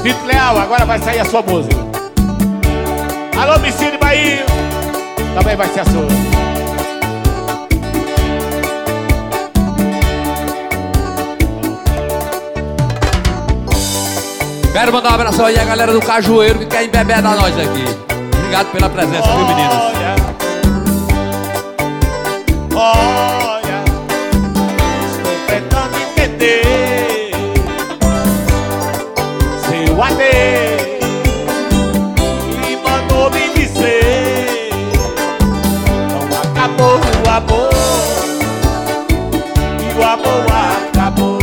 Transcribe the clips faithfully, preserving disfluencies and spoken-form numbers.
Vitor Leal, agora vai sair a sua música. Alô, Micílio Bahia, também vai ser a sua. Quero mandar um abraço aí a galera do Cajueiro que quer embebedar nós aqui. Obrigado pela presença, viu, meninas? Olha, olha, estou tentando entender seu adeus e mandou me dizer: não acabou o amor, e o amor acabou.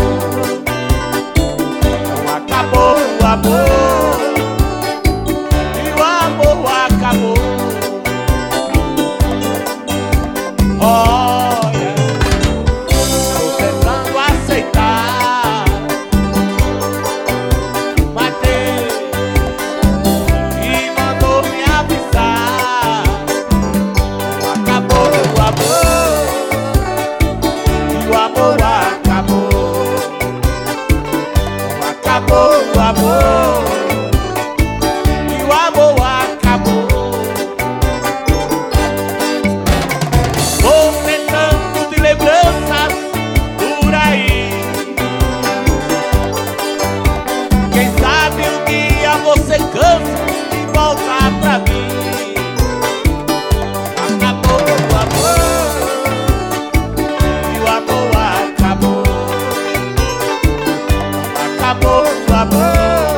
Não acabou o amor, e o amor acabou. Olha, estou tentando aceitar, mas Deus e mandou me avisar: não acabou o amor, e o amor acabou. Não acabou o amor, e o amor acabou. Vou tentando de lembranças por aí. Quem sabe um dia você cansa e volta pra mim. Acabou o amor, e o amor acabou. Acabou o amor,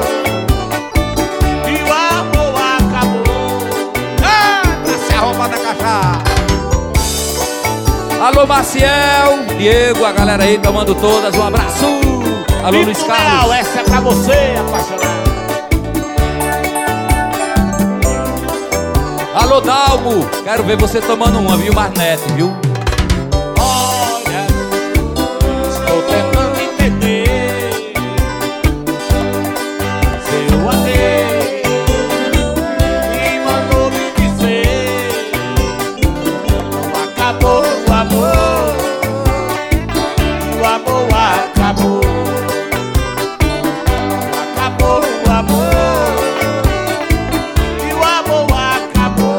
e o amor acabou. Ah, se arromba da cachaça. Alô, Maciel, Diego, a galera aí tomando todas, um abraço. Alô, Luiz Vitor Carlos. Leal, essa é pra você, apaixonado. Alô, Dalmo, quero ver você tomando uma, viu, Marnete, viu? Olha, estou tentando entender seu adeus e mandou me dizer: não acabou o amor, e o amor acabou. Não acabou o amor, e o amor acabou.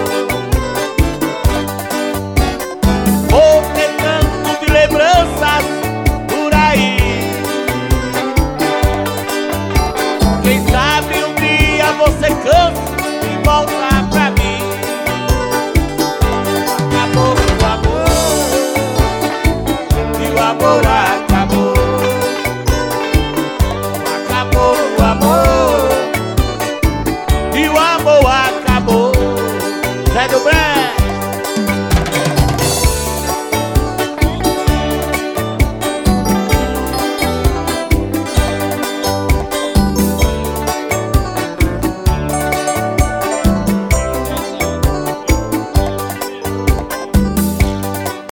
Vou tentando de lembranças por aí. Quem sabe um dia você cansa e volta pra mim. Acabou o amor, e o amor acabou. Acabou o amor, e o amor acabou. Zé do Bré.